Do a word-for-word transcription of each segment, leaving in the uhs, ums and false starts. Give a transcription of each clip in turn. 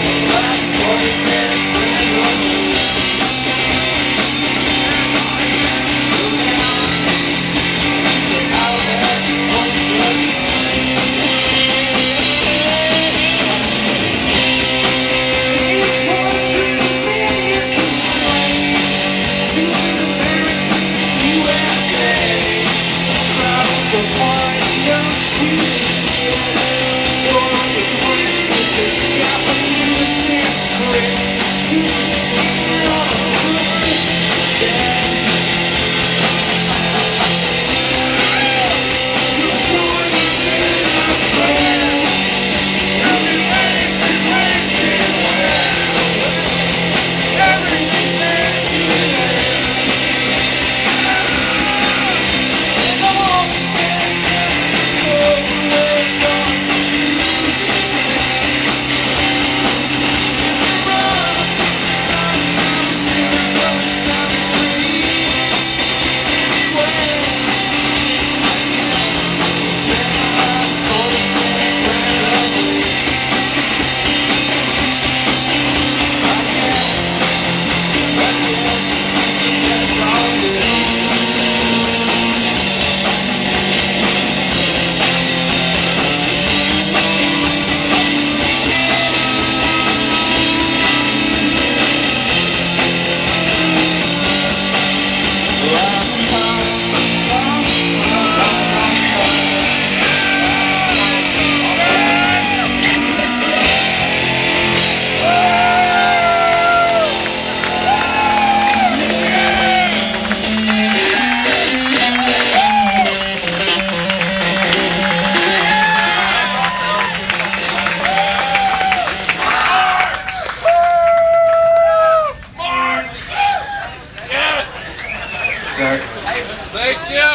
Thank you!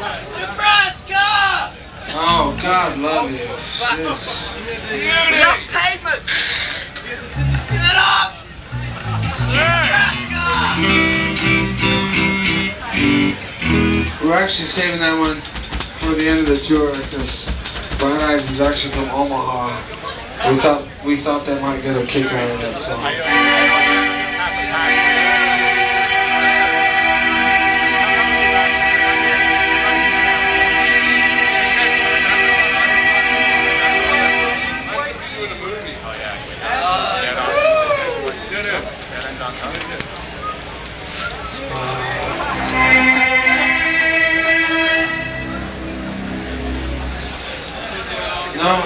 Nebraska! Oh, God love you. Yes. Beauty! Enough pavement! Give it up! Nebraska! We're actually saving that one for the end of the tour because Brian Eyes is actually from Omaha. We thought we thought they might get a kick out of that song. No.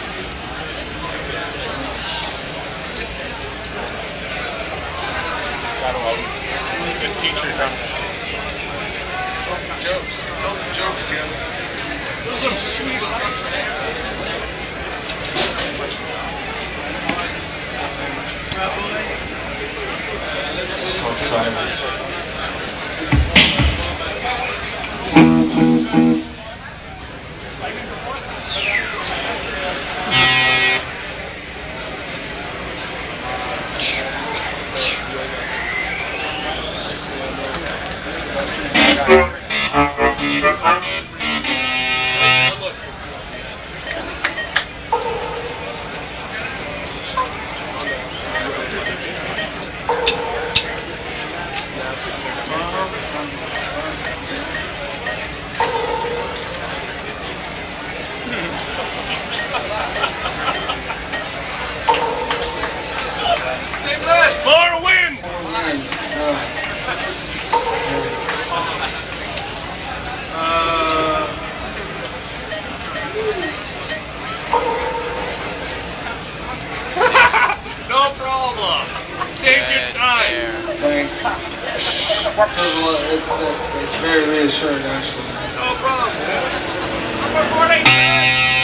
Good teacher, huh? Tell some jokes. Tell some jokes, Kim. Those are some sweet This is called Silence. More wind! Uh, No problem. Take your time. thanks. It, it, it's very reassuring, actually. No problem. Number forty.